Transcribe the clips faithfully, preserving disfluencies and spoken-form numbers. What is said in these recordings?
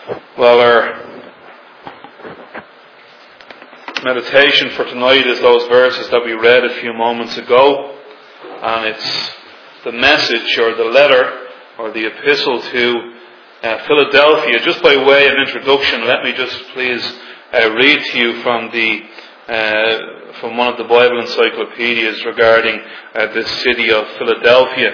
Well, our meditation for tonight is those verses that we read a few moments ago, and it's the message or the letter or the epistle to uh, Philadelphia. Just by way of introduction, let me just please uh, read to you from the uh, from one of the Bible encyclopedias regarding uh, this city of Philadelphia.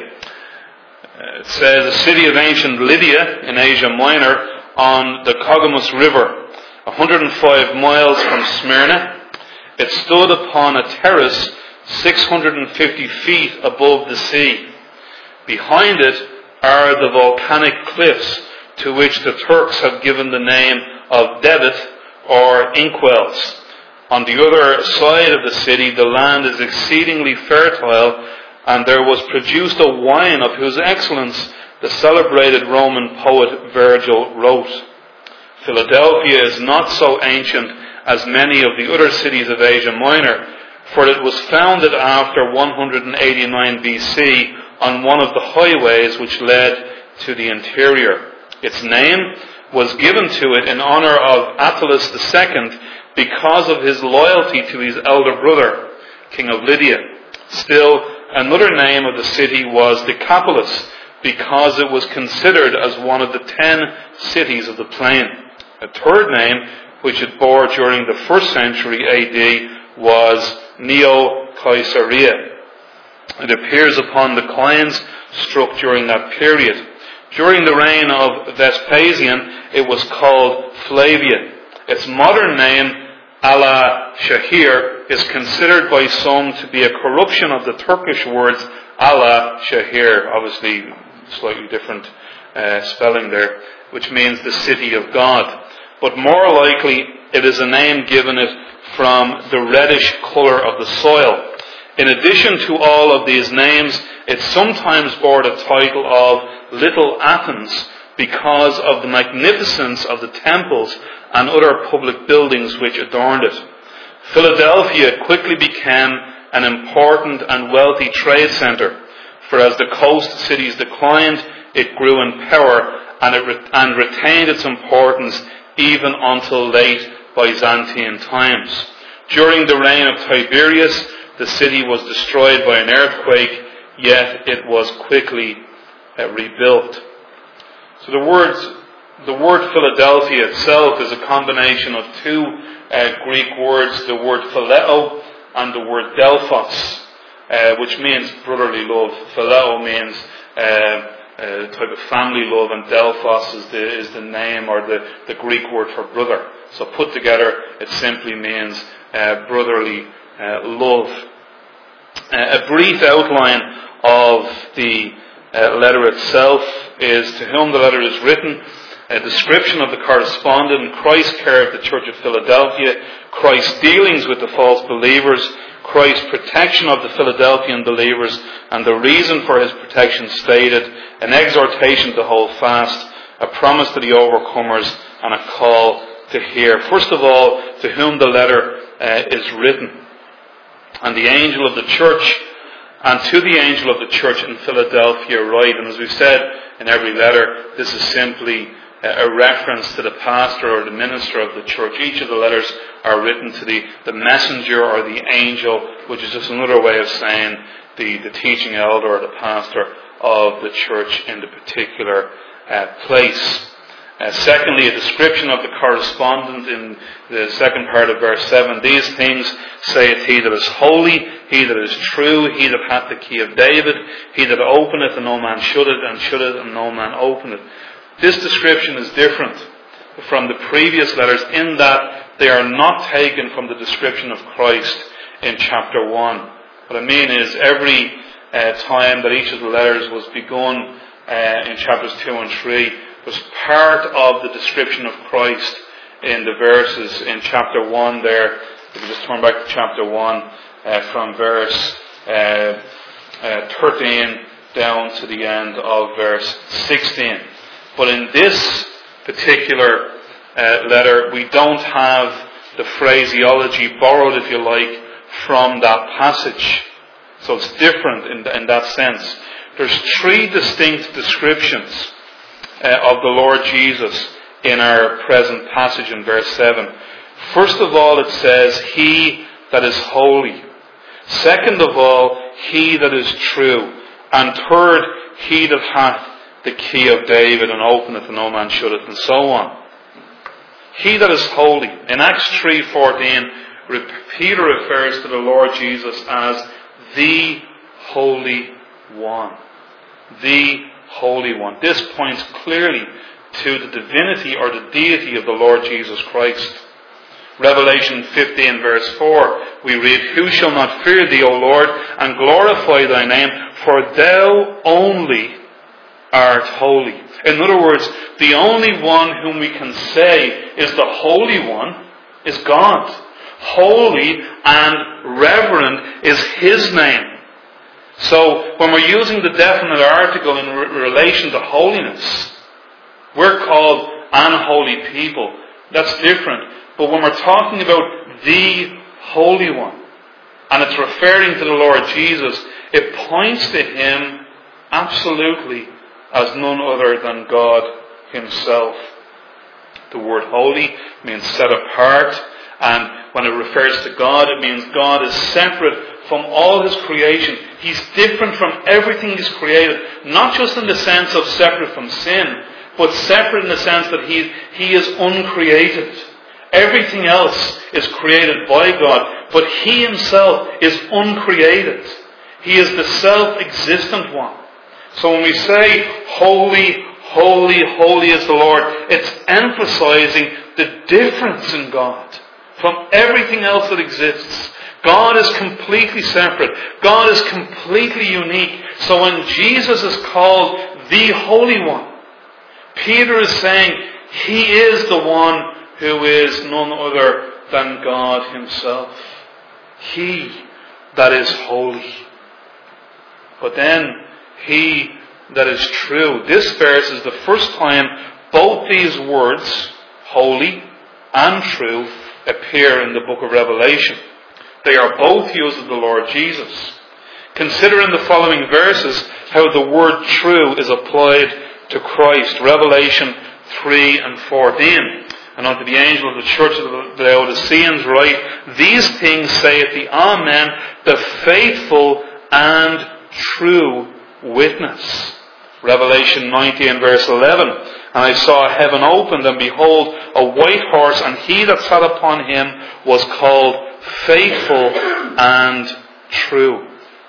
Uh, it says, a city of ancient Lydia in Asia Minor on the Cogamus River, one hundred five miles from Smyrna. It stood upon a terrace six hundred fifty feet above the sea. Behind it are the volcanic cliffs to which the Turks have given the name of Debit or Inkwells. On the other side of the city, the land is exceedingly fertile, and there was produced a wine of whose excellence the celebrated Roman poet Virgil wrote. Philadelphia is not so ancient as many of the other cities of Asia Minor, for it was founded after one hundred eighty-nine B C on one of the highways which led to the interior. Its name was given to it in honor of Attalus the Second because of his loyalty to his elder brother, King of Lydia. Still, another name of the city was Decapolis, because it was considered as one of the ten cities of the plain. A third name, which it bore during the first century A D, was Neo-Caesarea. It appears upon the coins struck during that period. During the reign of Vespasian, it was called Flavia. Its modern name, Ala Shahir, is considered by some to be a corruption of the Turkish words Ala Shahir, obviously slightly different uh, spelling there, which means the city of God. But more likely, it is a name given it from the reddish colour of the soil. In addition to all of these names, it sometimes bore the title of Little Athens because of the magnificence of the temples and other public buildings which adorned it. Philadelphia quickly became an important and wealthy trade centre, for as the coast cities declined, it grew in power and, it re- and retained its importance even until late Byzantine times. During the reign of Tiberius, the city was destroyed by an earthquake, yet it was quickly uh, rebuilt. So the words, the word Philadelphia itself is a combination of two uh, Greek words, the word phileo and the word delphos, uh, which means brotherly love. Phileo means uh, a type of family love, and delphos is the, is the name or the, the Greek word for brother. So put together, it simply means uh, brotherly uh, love. Uh, a brief outline of the uh, letter itself is to whom the letter is written, a description of the correspondent, Christ's care of the Church of Philadelphia, Christ's dealings with the false believers, Christ's protection of the Philadelphian believers, and the reason for his protection stated, an exhortation to hold fast, a promise to the overcomers, and a call to hear. First of all, to whom the letter uh, is written. And the angel of the church, and to the angel of the church in Philadelphia write. And as we've said in every letter, this is simply a reference to the pastor or the minister of the church. Each of the letters are written to the, the messenger or the angel, which is just another way of saying the, the teaching elder or the pastor of the church in the particular uh, place. Uh, secondly, a description of the correspondent in the second part of verse seven. These things saith he that is holy, he that is true, he that hath the key of David, he that openeth and no man shutteth, and shutteth and no man openeth. This description is different from the previous letters in that they are not taken from the description of Christ in chapter one. What I mean is every uh, time that each of the letters was begun uh, in chapters two and three was part of the description of Christ in the verses in chapter one there. If you just turn back to chapter one uh, from verse uh, uh, thirteen down to the end of verse sixteen. But in this particular uh, letter, we don't have the phraseology borrowed, if you like, from that passage. So it's different in, in that sense. There's three distinct descriptions uh, of the Lord Jesus in our present passage in verse seven. First of all, it says, He that is holy. Second of all, He that is true. And third, He that hath the key of David, and openeth and no man shutteth, and so on. He that is holy. In Acts three fourteen, Peter refers to the Lord Jesus as the Holy One. The Holy One. This points clearly to the divinity or the deity of the Lord Jesus Christ. Revelation fifteen verse four, we read, Who shall not fear thee, O Lord, and glorify thy name, for thou only art holy. In other words, the only one whom we can say is the Holy One is God. Holy and reverend is His name. So, when we're using the definite article in re- relation to holiness, we're called unholy people. That's different. But when we're talking about the Holy One, and it's referring to the Lord Jesus, it points to Him absolutely as none other than God Himself. The word holy means set apart, and when it refers to God, it means God is separate from all His creation. He's different from everything He's created, not just in the sense of separate from sin, but separate in the sense that He, he is uncreated. Everything else is created by God, but He Himself is uncreated. He is the self-existent one. So when we say, Holy, holy, holy is the Lord, it's emphasizing the difference in God from everything else that exists. God is completely separate. God is completely unique. So when Jesus is called the Holy One, Peter is saying He is the one who is none other than God Himself. He that is holy. But then, He that is true. This verse is the first time both these words, holy and true, appear in the book of Revelation. They are both used of the Lord Jesus. Consider in the following verses how the word true is applied to Christ. Revelation three and fourteen. And unto the angel of the church of the Laodiceans write, These things saith the Amen, the faithful and true witness. Revelation nineteen verse eleven. And I saw heaven opened, and behold, a white horse, and he that sat upon him was called Faithful and True.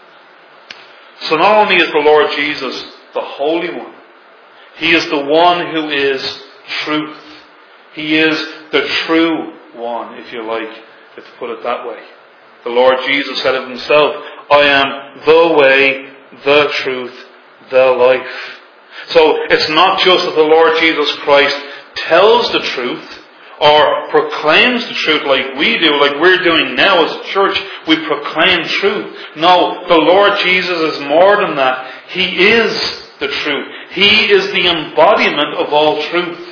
So not only is the Lord Jesus the Holy One, He is the one who is truth. He is the true one, if you like, to put it that way. The Lord Jesus said of Himself, I am the way, the truth, the life. So it's not just that the Lord Jesus Christ tells the truth or proclaims the truth like we do, like we're doing now as a church. We proclaim truth. No, the Lord Jesus is more than that. He is the truth. He is the embodiment of all truth.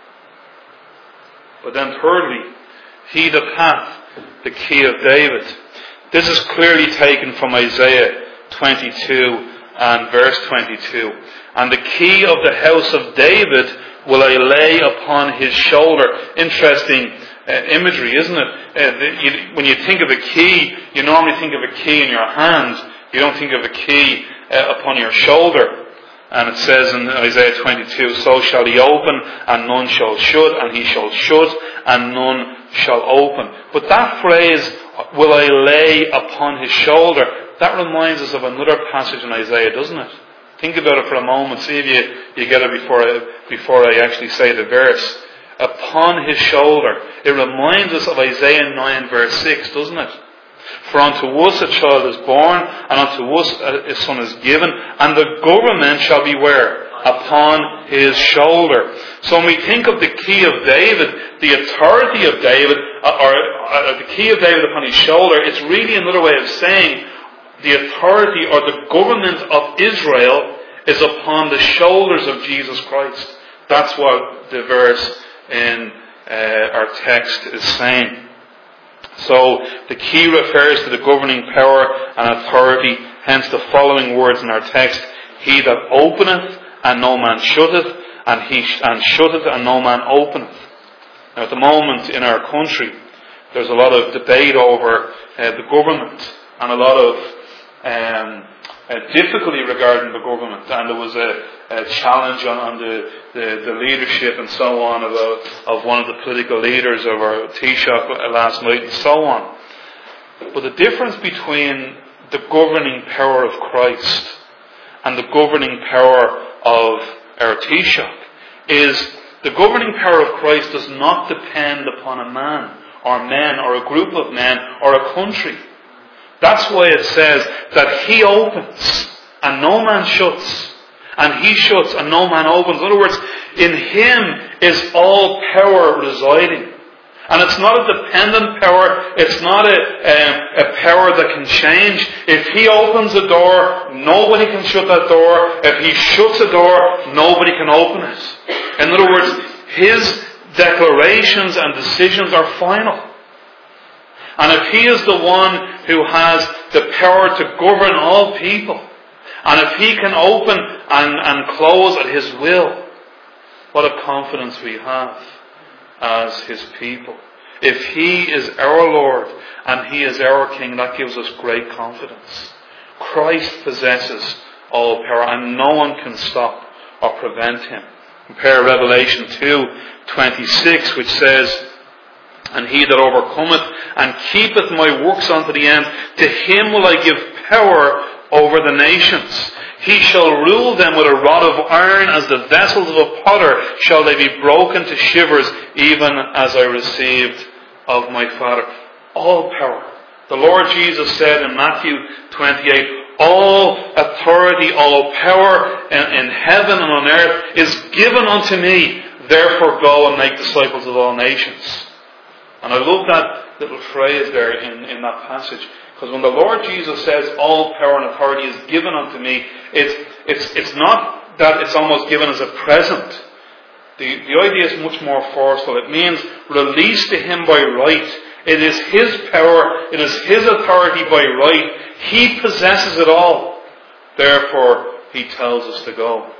But then thirdly, He that hath the key of David. This is clearly taken from Isaiah twenty-two and verse twenty-two. And the key of the house of David will I lay upon his shoulder. Interesting uh, imagery, isn't it? Uh, the, you, when you think of a key, you normally think of a key in your hand. You don't think of a key uh, upon your shoulder. And it says in Isaiah twenty-two, So shall he open, and none shall shut, and he shall shut, and none shall open. But that phrase, will I lay upon his shoulder, that reminds us of another passage in Isaiah, doesn't it? Think about it for a moment, see if you, you get it before I, before I actually say the verse. Upon his shoulder. It reminds us of Isaiah nine verse six, doesn't it? For unto us a child is born, and unto us a son is given, and the government shall be where? Upon his shoulder. So when we think of the key of David, the authority of David, or uh, the key of David upon his shoulder, it's really another way of saying the authority or the government of Israel is upon the shoulders of Jesus Christ. That's what the verse in uh, our text is saying. So the key refers to the governing power and authority, hence the following words in our text, He that openeth and no man shutteth, and he and shutteth, and no man openeth. Now, at the moment in our country, there's a lot of debate over uh, the government and a lot of um, uh, difficulty regarding the government. And there was a, a challenge on, on the, the, the leadership and so on of, a, of one of the political leaders of our Taoiseach last night and so on. But the difference between the governing power of Christ and the governing power of our Taoiseach is the governing power of Christ does not depend upon a man or men or a group of men or a country. That's why it says that He opens and no man shuts, and He shuts and no man opens. In other words, in Him is all power residing. And it's not a dependent power. It's not a, um, a power that can change. If He opens a door, nobody can shut that door. If He shuts a door, nobody can open it. In other words, His declarations and decisions are final. And if He is the one who has the power to govern all people, and if He can open and, and close at His will, what a confidence we have as His people. If He is our Lord and He is our King, that gives us great confidence. Christ possesses all power and no one can stop or prevent Him. Compare Revelation two twenty-six, which says, "And he that overcometh and keepeth my works unto the end, to him will I give power over the nations. He shall rule them with a rod of iron, as the vessels of a potter shall they be broken to shivers, even as I received of my Father." All power. The Lord Jesus said in Matthew twenty-eight, "All authority, all power in, in heaven and on earth is given unto me. Therefore go and make disciples of all nations." And I love that little phrase there in, in that passage. Because when the Lord Jesus says all power and authority is given unto me, it's, it's, it's not that it's almost given as a present. The, the idea is much more forceful. It means released to Him by right. It is His power. It is His authority by right. He possesses it all. Therefore, He tells us to go.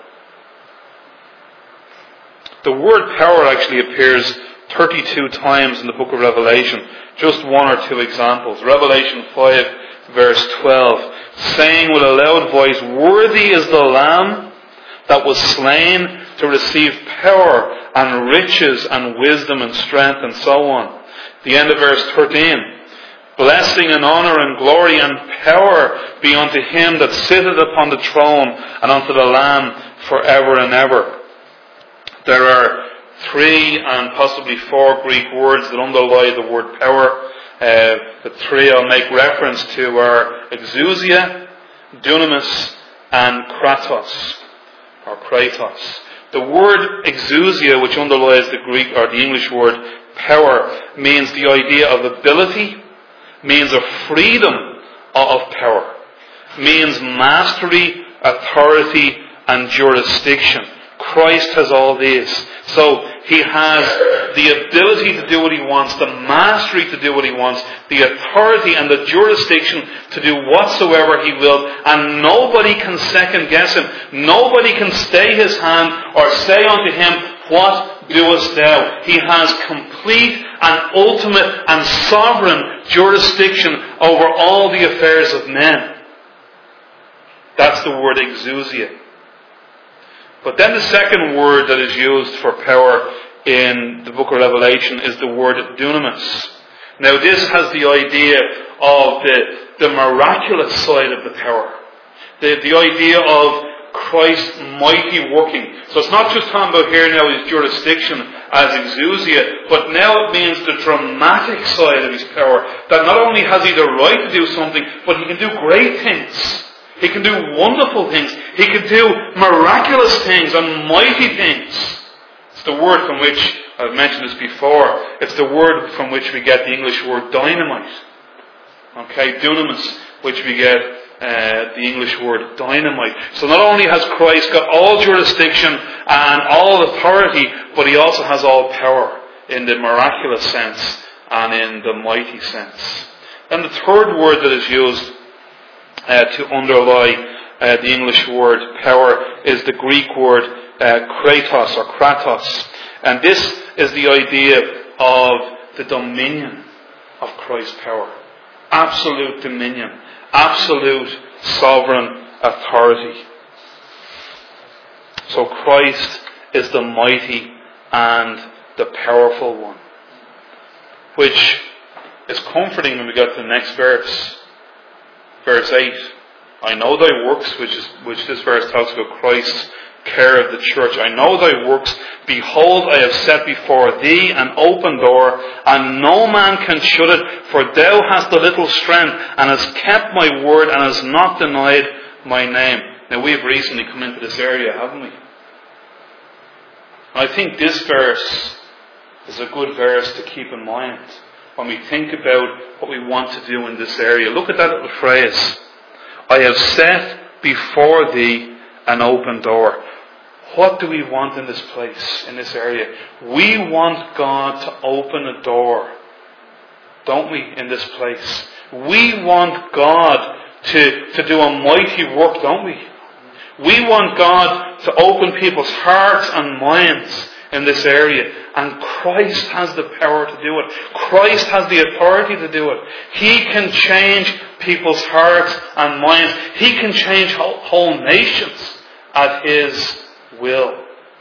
The word power actually appears thirty-two times in the book of Revelation. Just one or two examples. Revelation five verse twelve, saying with a loud voice, "Worthy is the Lamb that was slain to receive power and riches and wisdom and strength," and so on. The end of verse thirteen, "Blessing and honour and glory and power be unto Him that sitteth upon the throne and unto the Lamb forever and ever." There are three and possibly four Greek words that underlie the word power. Uh, the three I'll make reference to are exousia, dunamis, and kratos, or kratos. The word exousia, which underlies the Greek or the English word power, means the idea of ability, means a freedom of power, means mastery, authority, and jurisdiction. Christ has all these. So He has the ability to do what He wants, the mastery to do what He wants, the authority and the jurisdiction to do whatsoever He will, and nobody can second guess Him. Nobody can stay His hand or say unto Him, "What doest thou?" He has complete and ultimate and sovereign jurisdiction over all the affairs of men. That's the word exousia. But then the second word that is used for power in the book of Revelation is the word dunamis. Now this has the idea of the, the miraculous side of the power. The, the idea of Christ's mighty working. So it's not just talking about here now His jurisdiction as exousia, but now it means the dramatic side of His power. That not only has He the right to do something, but He can do great things. He can do wonderful things. He can do miraculous things and mighty things. It's the word from which, I've mentioned this before, it's the word from which we get the English word dynamite. Okay, dunamis, which we get uh, the English word dynamite. So not only has Christ got all jurisdiction and all authority, but He also has all power in the miraculous sense and in the mighty sense. Then the third word that is used Uh, to underlie uh, the English word power is the Greek word uh, kratos or kratos. And this is the idea of the dominion of Christ's power. Absolute dominion. Absolute sovereign authority. So Christ is the mighty and the powerful one. Which is comforting when we get to the next verse. Verse eight. I know thy works, which is which this verse talks about Christ's care of the church. I know thy works. Behold, I have set before thee an open door, and no man can shut it, for thou hast a little strength, and hast kept my word, and hast not denied my name. Now, we've recently come into this area, haven't we? I think this verse is a good verse to keep in mind when we think about what we want to do in this area. Look at that little phrase. I have set before thee an open door. What do we want in this place, in this area? We want God to open a door, don't we, in this place? We want God to, to do a mighty work, don't we? We want God to open people's hearts and minds in this area. And Christ has the power to do it. Christ has the authority to do it. He can change people's hearts and minds. He can change whole, whole nations at His will.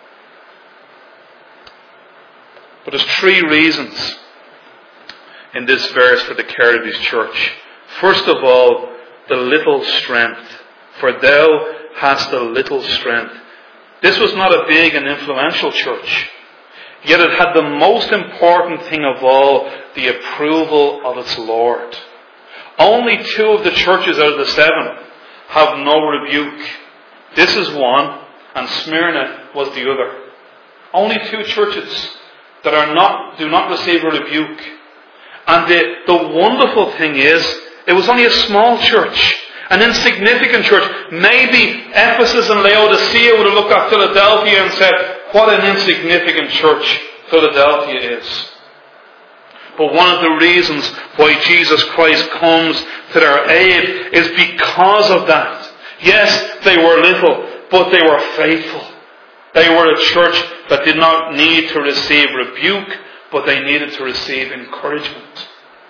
But there's three reasons in this verse for the care of His church. First of all, the little strength. For thou hast a little strength. This was not a big and influential church. Yet it had the most important thing of all, the approval of its Lord. Only two of the churches out of the seven have no rebuke. This is one, and Smyrna was the other. Only two churches that are not do not receive a rebuke. And the, the wonderful thing is, it was only a small church. An insignificant church. Maybe Ephesus and Laodicea would have looked at Philadelphia and said, what an insignificant church Philadelphia is. But one of the reasons why Jesus Christ comes to their aid is because of that. Yes, they were little, but they were faithful. They were a church that did not need to receive rebuke, but they needed to receive encouragement.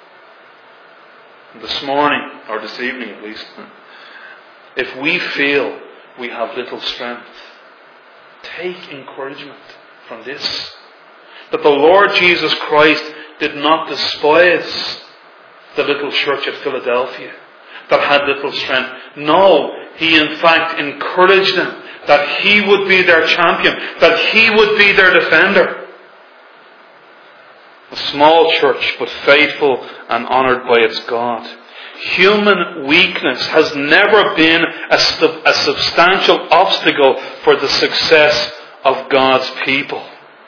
This morning, or this evening at least, if we feel we have little strength, take encouragement from this. That the Lord Jesus Christ did not despise the little church at Philadelphia that had little strength. No, He in fact encouraged them that He would be their champion, that He would be their defender. A small church, but faithful and honoured by its God. Human weakness has never been a, stu- a substantial obstacle for the success of God's people.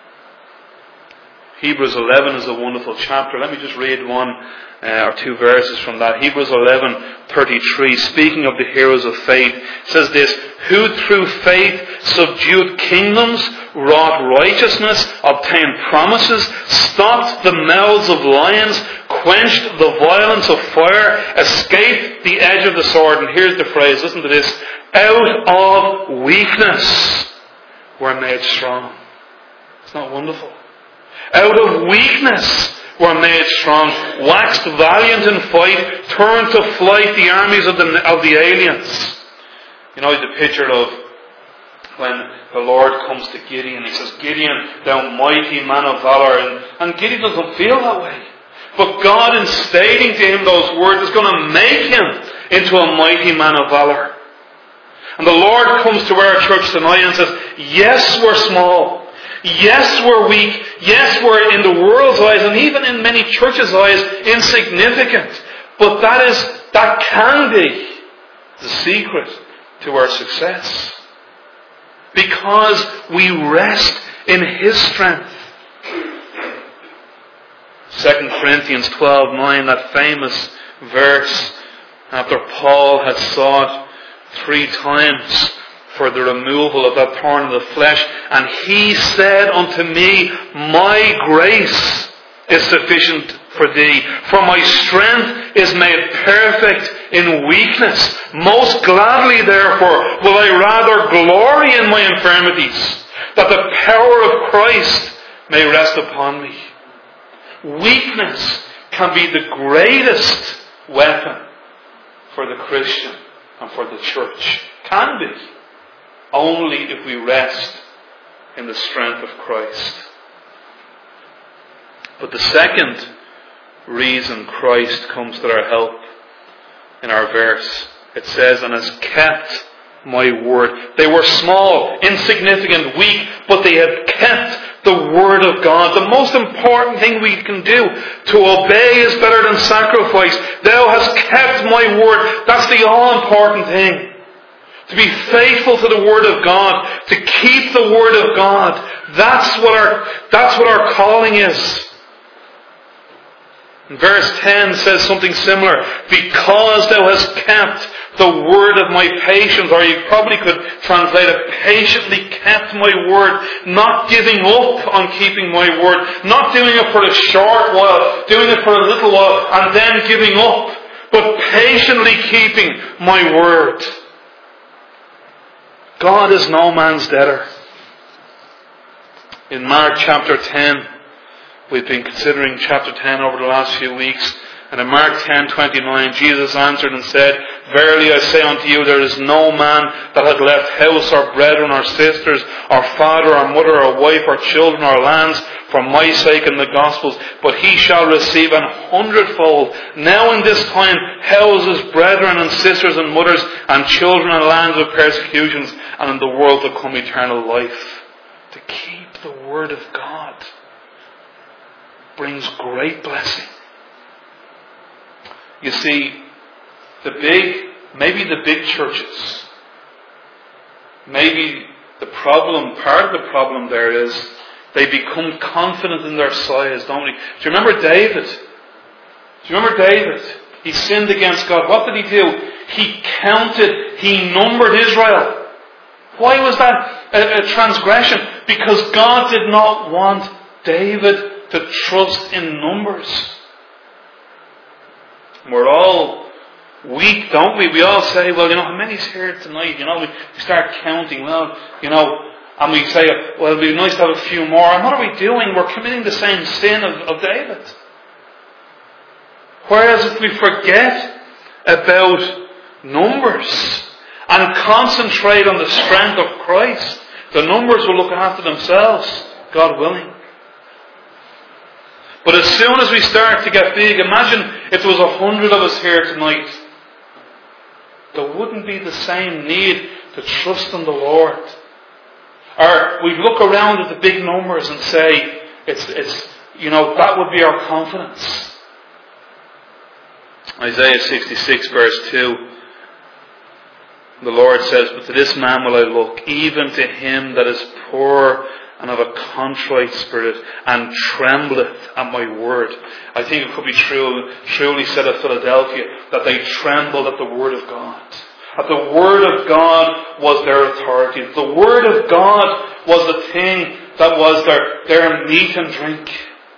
Hebrews eleven is a wonderful chapter. Let me just read one uh, or two verses from that. Hebrews eleven thirty-three, speaking of the heroes of faith, says this, who through faith subdued kingdoms, wrought righteousness, obtained promises, stopped the mouths of lions, quenched the violence of fire, escaped the edge of the sword. And here's the phrase, listen to this, out of weakness were made strong. It's not wonderful? Out of weakness were made strong, waxed valiant in fight, turned to flight the armies of the, of the aliens. You know the picture of when the Lord comes to Gideon. He says, Gideon, thou mighty man of valour. And, and Gideon doesn't feel that way. But God, in stating to him those words, is going to make him into a mighty man of valour. And the Lord comes to our church tonight and says, yes, we're small. Yes, we're weak. Yes, we're in the world's eyes and even in many churches' eyes insignificant. But that is, that can be the secret to our success. Because we rest in His strength. Second Corinthians twelve nine, that famous verse, after Paul had sought three times for the removal of that thorn in the flesh, and he said unto me, my grace is sufficient for thee, for my strength is made perfect in weakness. Most gladly, therefore, will I rather glory in my infirmities, that the power of Christ may rest upon me. Weakness can be the greatest weapon for the Christian and for the church. Can be. Only if we rest in the strength of Christ. But the second reason Christ comes to our help in our verse, it says, and has kept my word. They were small, insignificant, weak, but they had kept the word of God. The most important thing we can do, to obey is better than sacrifice. Thou hast kept my word. That's the all-important thing. To be faithful to the word of God, to keep the word of God. That's what our, that's what our calling is. And verse ten says something similar. Because thou hast kept the word of my patience, or you probably could translate it, patiently kept my word, not giving up on keeping my word, not doing it for a short while, doing it for a little while, and then giving up, but patiently keeping my word. God is no man's debtor. In Mark chapter ten, we've been considering chapter ten over the last few weeks. And in Mark ten twenty-nine, Jesus answered and said, Verily I say unto you, there is no man that hath left house or brethren or sisters or father or mother or wife or children or lands for my sake in the Gospels, but he shall receive an hundredfold now in this time houses, brethren and sisters and mothers and children and lands of persecutions, and in the world to come eternal life. To keep the word of God brings great blessing. You see, the big, maybe the big churches, maybe the problem, part of the problem there is they become confident in their size, don't they? Do you remember David? Do you remember David? He sinned against God. What did he do? He counted, he numbered Israel. Why was that a, a transgression? Because God did not want David to trust in numbers. We're all weak, don't we? We all say, well, you know, how many's here tonight? You know, we start counting, well, you know, and we say, well, it'd be nice to have a few more. And what are we doing? We're committing the same sin of, of David. Whereas if we forget about numbers and concentrate on the strength of Christ, the numbers will look after themselves, God willing. But as soon as we start to get big, imagine if there was a hundred of us here tonight. There wouldn't be the same need to trust in the Lord. Or we'd look around at the big numbers and say, it's, it's, you know, that would be our confidence. Isaiah sixty-six verse two. The Lord says, But to this man will I look, even to him that is poor and of a contrite spirit, and trembleth at my word. I think it could be true, truly said of Philadelphia, that they trembled at the word of God. That the word of God was their authority. The word of God was the thing that was their, their meat and drink.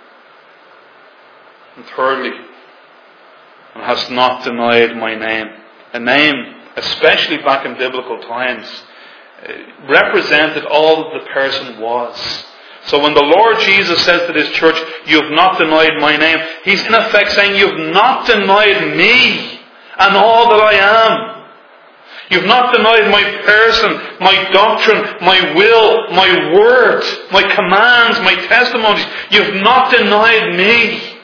And thirdly, and hast not denied my name. A name, especially back in biblical times, represented all that the person was. So when the Lord Jesus says to this church, you have not denied my name, He's in effect saying, you have not denied me and all that I am. You've not denied my person, my doctrine, my will, my word, my commands, my testimonies. You've not denied me.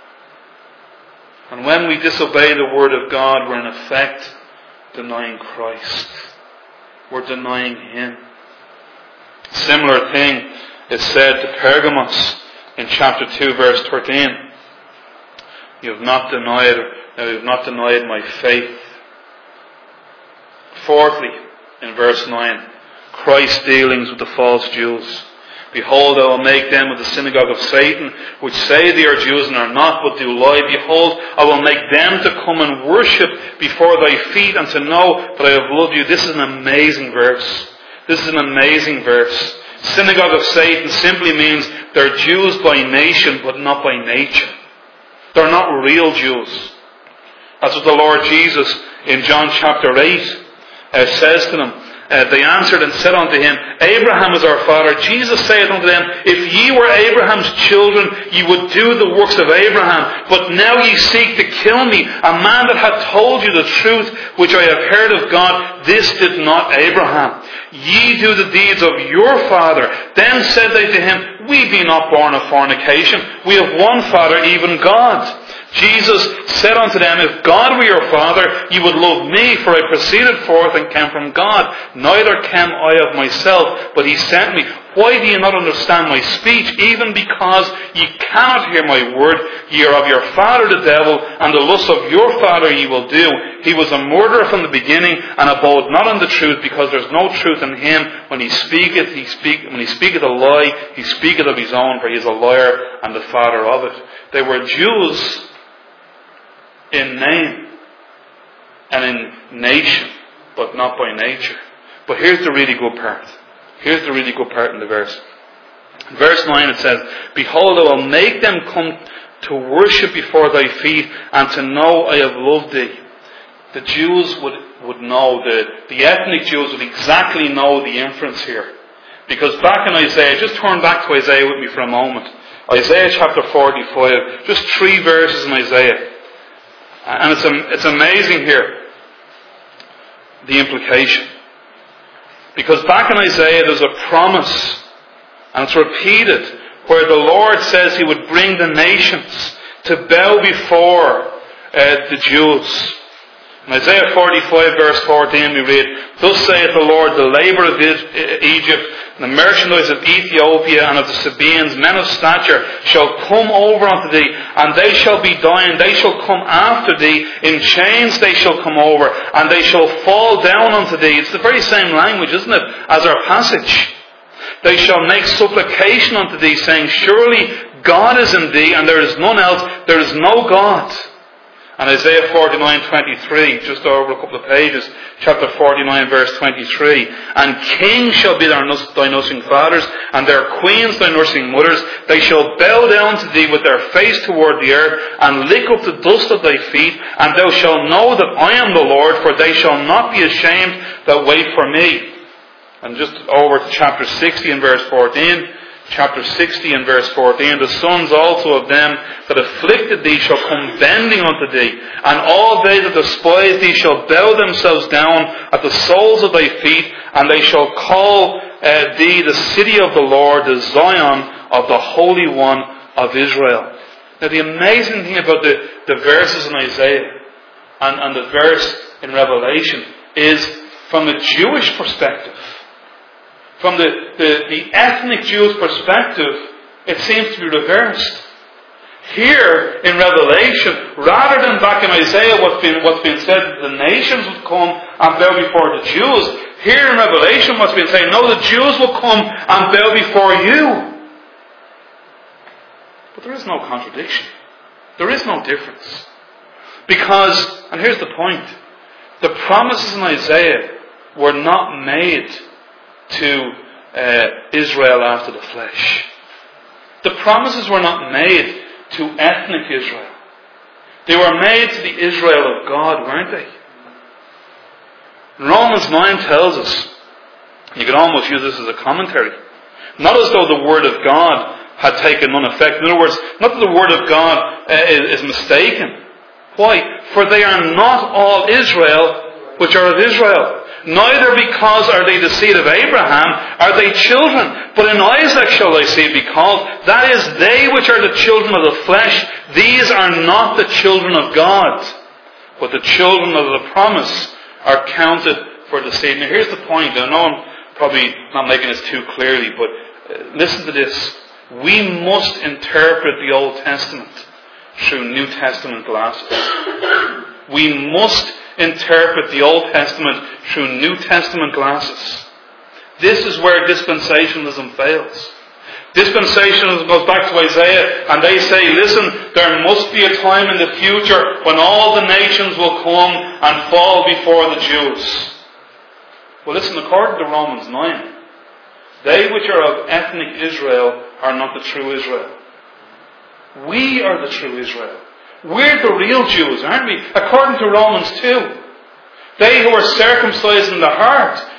And when we disobey the word of God, we're in effect denying Christ. We're denying Him. Similar thing is said to Pergamos in chapter two verse thirteen. You have not denied, no, you have not denied my faith. Fourthly, in verse nine, Christ's dealings with the false Jews. Behold, I will make them of the synagogue of Satan, which say they are Jews and are not, but do lie. Behold, I will make them to come and worship before thy feet, and to know that I have loved you. This is an amazing verse. This is an amazing verse. Synagogue of Satan simply means they're Jews by nation, but not by nature. They're not real Jews. That's what the Lord Jesus in John chapter eight uh, says to them. Uh, they answered and said unto him, Abraham is our father. Jesus saith unto them, If ye were Abraham's children, ye would do the works of Abraham. But now ye seek to kill me, a man that hath told you the truth, which I have heard of God. This did not Abraham. Ye do the deeds of your father. Then said they to him, We be not born of fornication. We have one Father, even God. Jesus said unto them, If God were your Father, ye would love me, for I proceeded forth and came from God. Neither came I of myself, but he sent me. Why do ye not understand my speech? Even because ye cannot hear my word. Ye are of your father the devil, and the lusts of your father ye will do. He was a murderer from the beginning, and abode not in the truth, because there is no truth in him. When he speaketh, he speak, when he speaketh a lie, he speaketh of his own, for he is a liar and the father of it. They were Jews in name and in nation, but not by nature. But here's the really good part. Here's the really good part in the verse. In verse nine it says, Behold, I will make them come to worship before thy feet, and to know I have loved thee. The Jews would, would know, the, the ethnic Jews would exactly know the inference here. Because back in Isaiah, just turn back to Isaiah with me for a moment. Isaiah chapter forty-five, just three verses in Isaiah. And it's, it's amazing here, the implication. Because back in Isaiah there's a promise, and it's repeated, where the Lord says he would bring the nations to bow before uh, the Jews. In Isaiah forty-five verse fourteen we read, Thus saith the Lord, the labour of Egypt, the merchandise of Ethiopia and of the Sabaeans, men of stature, shall come over unto thee, and they shall be dying, they shall come after thee, in chains they shall come over, and they shall fall down unto thee. It's the very same language, isn't it, as our passage. They shall make supplication unto thee, saying, Surely God is in thee, and there is none else, there is no God. And Isaiah forty-nine twenty-three, just over a couple of pages, chapter forty-nine verse twenty-three, And kings shall be thy nursing fathers, and their queens thy nursing mothers. They shall bow down to thee with their face toward the earth, and lick up the dust of thy feet, and thou shalt know that I am the Lord, for they shall not be ashamed that wait for me. And just over to chapter sixty and verse fourteen, chapter sixty and verse fourteen, The sons also of them that afflicted thee shall come bending unto thee, and all they that despise thee shall bow themselves down at the soles of thy feet, and they shall call uh, thee the city of the Lord, the Zion of the Holy One of Israel. Now the amazing thing about the, the verses in Isaiah and, and the verse in Revelation is, from a Jewish perspective, from the, the, the ethnic Jewish perspective, it seems to be reversed. Here in Revelation, rather than back in Isaiah what's been, what's been said that the nations would come and bow before the Jews, here in Revelation what's been said, no, the Jews will come and bow before you. But there is no contradiction. There is no difference. Because, and here's the point, the promises in Isaiah were not made to uh, Israel after the flesh. The promises were not made to ethnic Israel. They were made to the Israel of God, weren't they? Romans nine tells us, you could almost use this as a commentary, not as though the Word of God had taken none effect. In other words, not that the Word of God uh, is, is mistaken. Why? For they are not all Israel which are of Israel. Neither because are they the seed of Abraham are they children, but in Isaac shall thy seed be called. That is, they which are the children of the flesh, these are not the children of God, but the children of the promise are counted for the seed. Now here's the point. I know I'm probably not making this too clearly, but uh, listen to this. We must interpret the Old Testament through New Testament glasses. We must interpret the Old Testament through New Testament glasses. This is where dispensationalism fails. Dispensationalism goes back to Isaiah, and they say, listen, there must be a time in the future when all the nations will come and fall before the Jews. Well, listen, according to Romans nine, they which are of ethnic Israel are not the true Israel. We are the true Israel. We're the real Jews, aren't we? According to Romans two. They who are circumcised in the heart,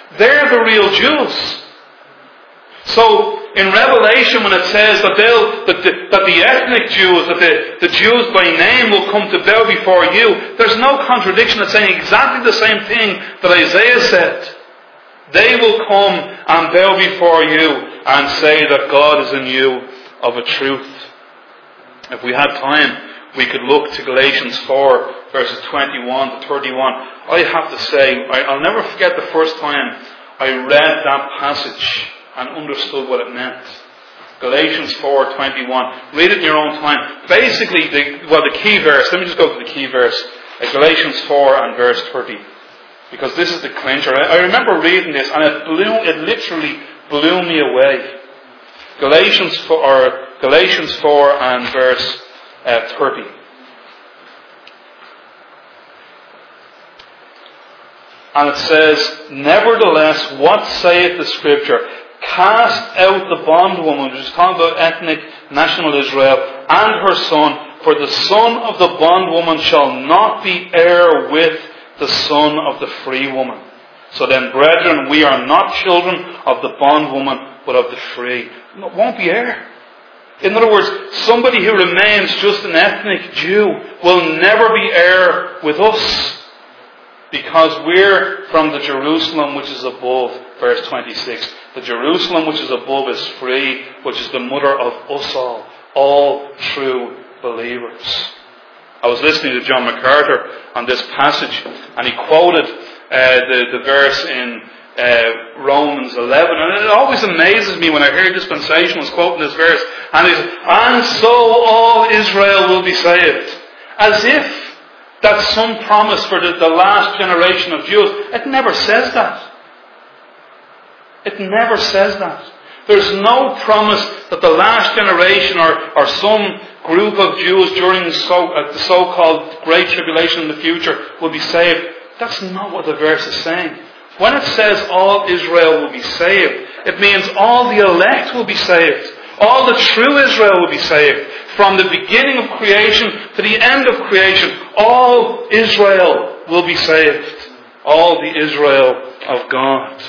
They're the real Jews. So, in Revelation, when it says that they'll, that the, that the ethnic Jews, that the, the Jews by name will come to bow before you, there's no contradiction. It's saying exactly the same thing that Isaiah said. They will come and bow before you and say that God is in you of a truth. If we had time, we could look to Galatians four, verses twenty-one to thirty-one. I have to say, I, I'll never forget the first time I read that passage and understood what it meant. Galatians four twenty-one. Read it in your own time. Basically, the, well, the key verse. Let me just go to the key verse. Uh, Galatians four and verse thirty. Because this is the clincher. I, I remember reading this, and it blew. It literally blew me away. Galatians four, or Galatians four and verse uh, thirty. And it says, "Nevertheless, what saith the Scripture? Cast out the bondwoman," which is talking about ethnic national Israel, "and her son, for the son of the bondwoman shall not be heir with the son of the free woman. So then, brethren, we are not children of the bondwoman, but of the free." It won't be heir. In other words, somebody who remains just an ethnic Jew will never be heir with us, because we're from the Jerusalem which is above, verse twenty-six. The Jerusalem which is above is free, which is the mother of us all, all true believers. I was listening to John MacArthur on this passage, and he quoted uh, the, the verse in uh, Romans eleven, and it always amazes me when I hear dispensationalists quoting this verse, and he says, "And so all Israel will be saved," as if that's some promise for the, the last generation of Jews. It never says that. It never says that. There's no promise that the last generation or, or some group of Jews during the, so, uh, the so-called Great Tribulation in the future will be saved. That's not what the verse is saying. When it says all Israel will be saved, it means all the elect will be saved. All the true Israel will be saved. From the beginning of creation to the end of creation, all Israel will be saved. All the Israel of God.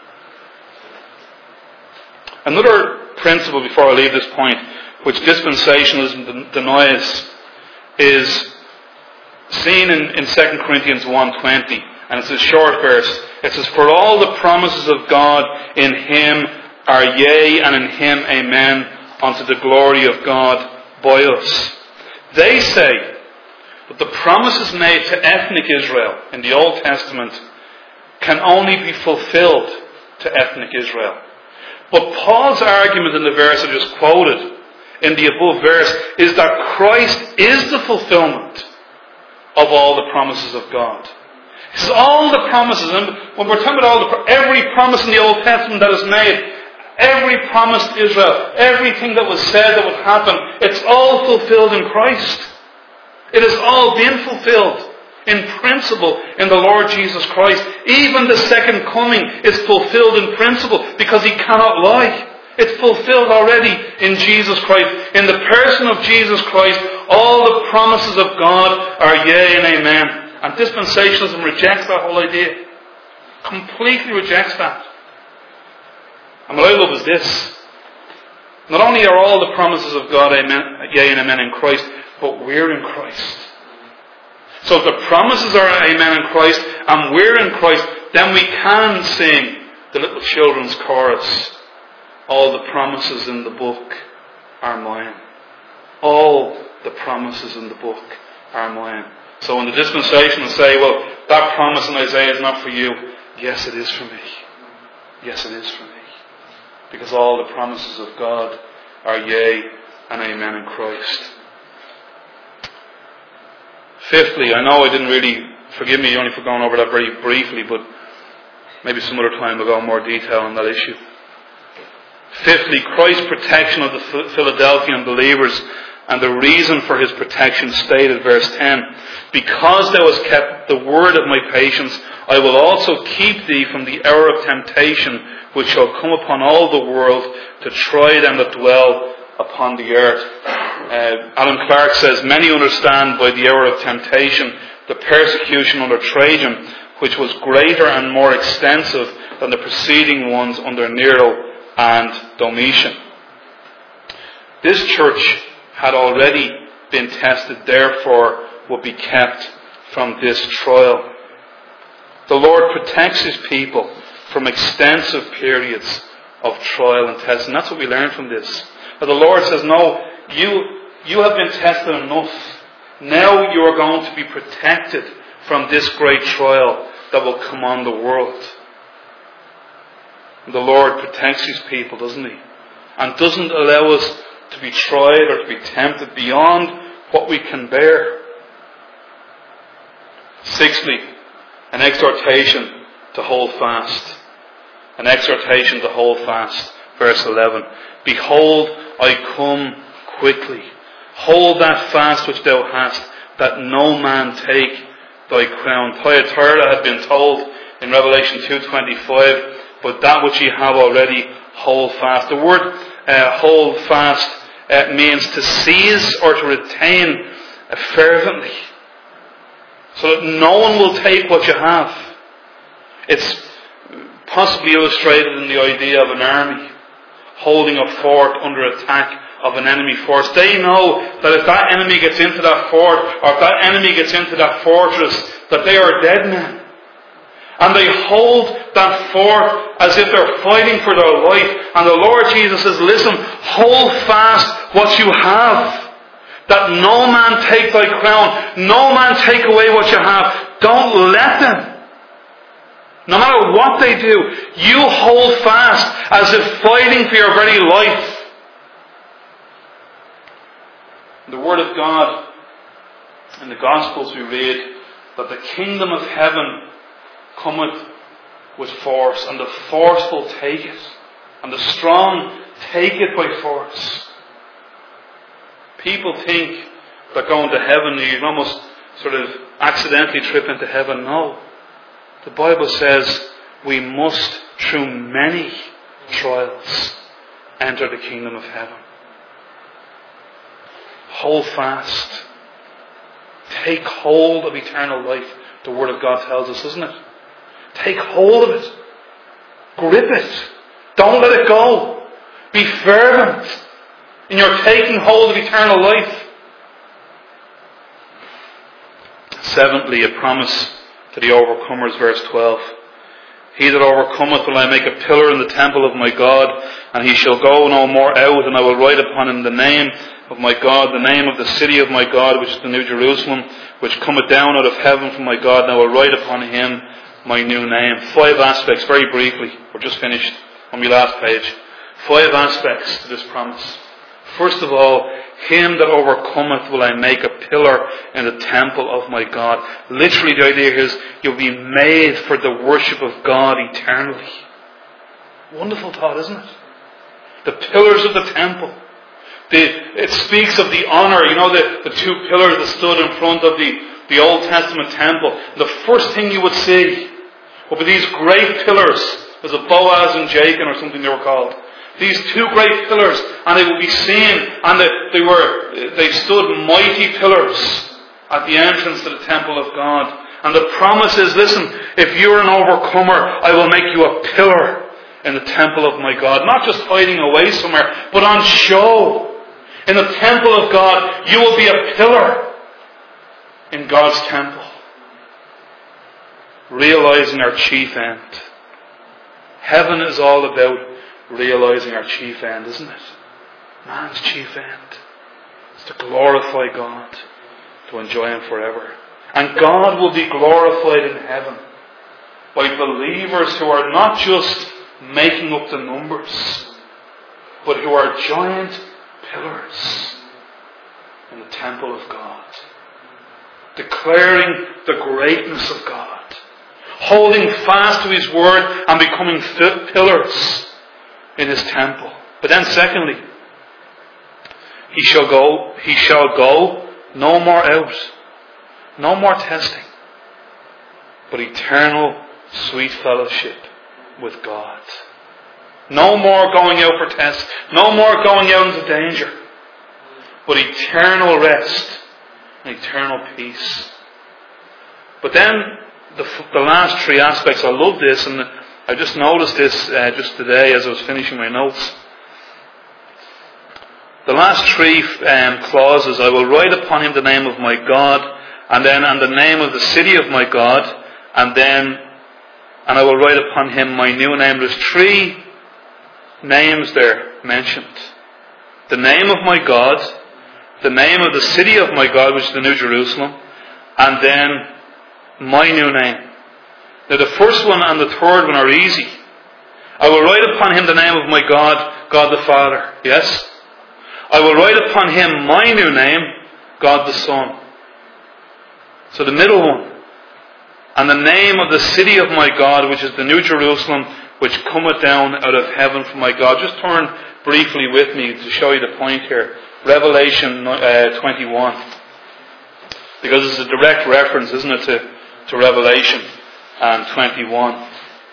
Another principle before I leave this point, which dispensationalism denies, is seen in, in Second Corinthians one twenty. And it's a short verse. It says, "For all the promises of God in Him are yea, and in Him amen, unto the glory of God by us." They say that the promises made to ethnic Israel in the Old Testament can only be fulfilled to ethnic Israel. But Paul's argument in the verse I just quoted, in the above verse, is that Christ is the fulfillment of all the promises of God. He says all the promises, and when we're talking about all the, every promise in the Old Testament that is made, every promise to Israel, everything that was said that would happen, it's all fulfilled in Christ. It has all been fulfilled in principle in the Lord Jesus Christ. Even the second coming is fulfilled in principle because He cannot lie. It's fulfilled already in Jesus Christ. In the person of Jesus Christ, all the promises of God are yea and amen. And dispensationalism rejects that whole idea. Completely rejects that. And what I love is this. Not only are all the promises of God amen, yea and amen in Christ, but we're in Christ. So if the promises are amen in Christ, and we're in Christ, then we can sing the little children's chorus. All the promises in the book are mine. All the promises in the book are mine. So when the dispensationalists say, well, that promise in Isaiah is not for you. Yes, it is for me. Yes, it is for me. Because all the promises of God are yea and amen in Christ. Fifthly, I know I didn't really, forgive me only for going over that very briefly, but maybe some other time we'll go in more detail on that issue. Fifthly, Christ's protection of the Philadelphian believers, and the reason for His protection stated, verse ten. "Because thou hast kept the word of my patience, I will also keep thee from the hour of temptation, which shall come upon all the world to try them that dwell upon the earth." Uh, Alan Clark says, many understand by the hour of temptation the persecution under Trajan, which was greater and more extensive than the preceding ones under Nero and Domitian. This church had already been tested, therefore would be kept from this trial. The Lord protects His people from extensive periods of trial and test. And that's what we learn from this. But the Lord says, no, you, you have been tested enough. Now you are going to be protected from this great trial that will come on the world. The Lord protects His people, doesn't He? And doesn't allow us to be tried or to be tempted beyond what we can bear. Sixthly, an exhortation to hold fast. An exhortation to hold fast. Verse eleven. Behold, I come quickly. Hold that fast which thou hast, that no man take thy crown. Thyatira had been told in Revelation two twenty-five, but that which ye have already, hold fast. The word uh, hold fast uh, means to seize or to retain uh, fervently, so that no one will take what you have. It's possibly illustrated in the idea of an army holding a fort under attack of an enemy force. They know that if that enemy gets into that fort, or if that enemy gets into that fortress, that they are dead men. And they hold that fort as if they're fighting for their life. And the Lord Jesus says, listen, hold fast what you have, that no man take thy crown, no man take away what you have. Don't let them. No matter what they do, you hold fast as if fighting for your very life. The Word of God, in the Gospels we read that the kingdom of heaven cometh with force, and the forceful take it, and the strong take it by force. People think that going to heaven, you can almost sort of accidentally trip into heaven. No. The Bible says we must, through many trials, enter the kingdom of heaven. Hold fast. Take hold of eternal life. The Word of God tells us, doesn't it? Take hold of it. Grip it. Don't let it go. Be fervent in your taking hold of eternal life. Seventhly, a promise to the overcomers, verse twelve. He that overcometh will I make a pillar in the temple of my God, and he shall go no more out, and I will write upon him the name of my God, the name of the city of my God, which is the New Jerusalem, which cometh down out of heaven from my God, and I will write upon him my new name. Five aspects, very briefly. We're just finished on my last page. Five aspects to this promise. First of all, him that overcometh will I make a pillar in the temple of my God. Literally the idea here is you'll be made for the worship of God eternally. Wonderful thought, isn't it? The pillars of the temple. The, it speaks of the honour, you know, the, the two pillars that stood in front of the, the Old Testament temple. The first thing you would see would be these great pillars. There's a Boaz and Jachin or something they were called. These two great pillars, and they would be seen, and they, they were, they stood mighty pillars at the entrance to the temple of God. And the promise is, listen, if you're an overcomer, I will make you a pillar in the temple of my God. Not just hiding away somewhere, but on show. In the temple of God, you will be a pillar in God's temple. Realizing our chief end. Heaven is all about realizing our chief end, isn't it? Man's chief end is to glorify God, to enjoy Him forever. And God will be glorified in heaven by believers who are not just making up the numbers, but who are giant pillars in the temple of God, declaring the greatness of God, holding fast to His word and becoming pillars in His temple. But then secondly, he shall go, he shall go no more out, no more testing, but eternal sweet fellowship with God. No more going out for tests, no more going out into danger, but eternal rest and eternal peace. But then the, the last three aspects, I love this, and I just noticed this uh, just today as I was finishing my notes. The last three um, clauses, I will write upon him the name of my God, and then and the name of the city of my God, and then and I will write upon him my new name. There's three names there mentioned. The name of my God, the name of the city of my God, which is the New Jerusalem, and then my new name. Now the first one and the third one are easy. I will write upon him the name of my God, God the Father. Yes? I will write upon him my new name, God the Son. So the middle one. And the name of the city of my God, which is the New Jerusalem, which cometh down out of heaven from my God. Just turn briefly with me to show you the point here. Revelation uh, twenty-one. Because it's a direct reference, isn't it, to, to Revelation and twenty-one.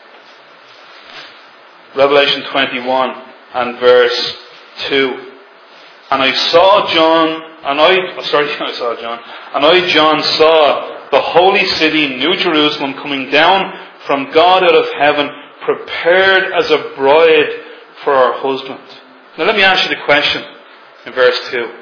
Revelation twenty-one and verse two. And I saw John, and I, sorry, I saw John, and I, John, saw the holy city, New Jerusalem, coming down from God out of heaven, prepared as a bride for her husband. Now let me ask you the question in verse two.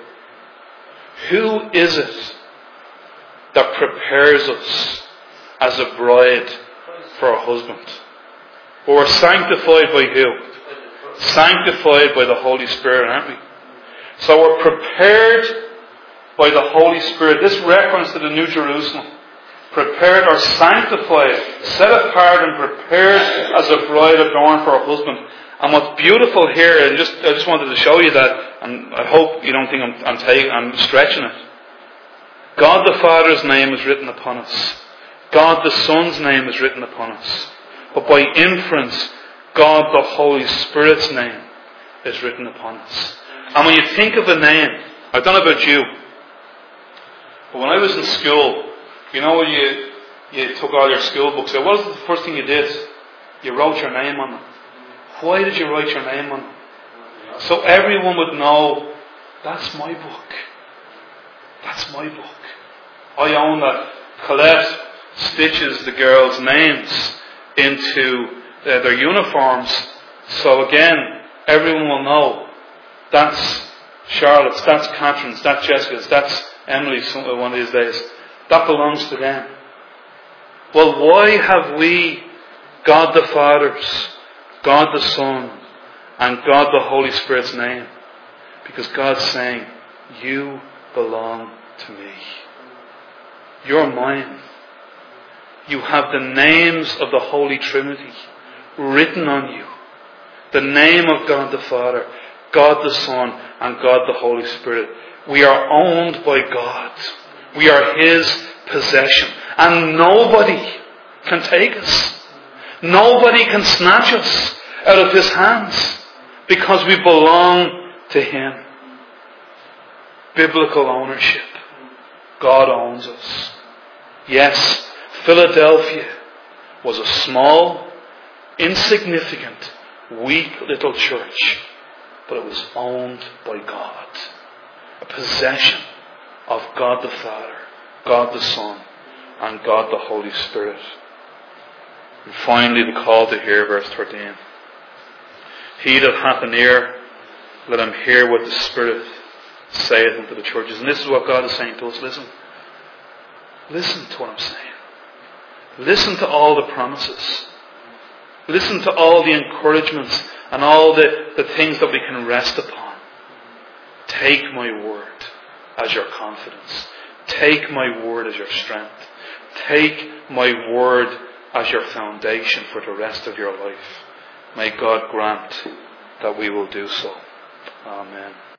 Who is it that prepares us as a bride for her husband? Well, we're sanctified by who? Sanctified by the Holy Spirit, aren't we? So we're prepared by the Holy Spirit. This reference to the New Jerusalem. Prepared or sanctified, set apart and prepared as a bride adorned for her husband. And what's beautiful here, and just I just wanted to show you that, and I hope you don't think I'm, I'm, taking, I'm stretching it. God the Father's name is written upon us. God the Son's name is written upon us. But by inference, God the Holy Spirit's name is written upon us. And when you think of a name, I don't know about you, but when I was in school, you know when you, you took all your school books out, what was the first thing you did? You wrote your name on them. Why did you write your name on them? So everyone would know, that's my book. That's my book. I own that. Colette stitches the girls' names into uh, their uniforms. So again, everyone will know, that's Charlotte's, that's Catherine's, that's Jessica's, that's Emily's one of these days. That belongs to them. Well, why have we God the Father's, God the Son, and God the Holy Spirit's name? Because God's saying, you belong to me. You're mine. You have the names of the Holy Trinity written on you. The name of God the Father, God the Son, and God the Holy Spirit. We are owned by God. We are His possession. And nobody can take us. Nobody can snatch us out of His hands because we belong to Him. Biblical ownership. God owns us. Yes, Philadelphia was a small, insignificant, weak little church, but it was owned by God. A possession of God the Father, God the Son, and God the Holy Spirit. And finally, the call to hear, verse thirteen. He that hath an ear, let him hear what the Spirit saith unto the churches. And this is what God is saying to us. Listen. Listen to what I'm saying. Listen to all the promises. Listen to all the encouragements and all the, the things that we can rest upon. Take my word as your confidence. Take my word as your strength. Take my word as your foundation for the rest of your life. May God grant that we will do so. Amen.